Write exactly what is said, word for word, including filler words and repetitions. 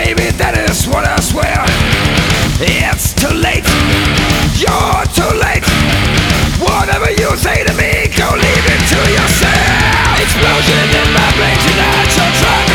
baby, that is what I swear. It's too late, you're too late. Whatever you say to me, go leave it to yourself. Explosion in my brain tonight, you're trying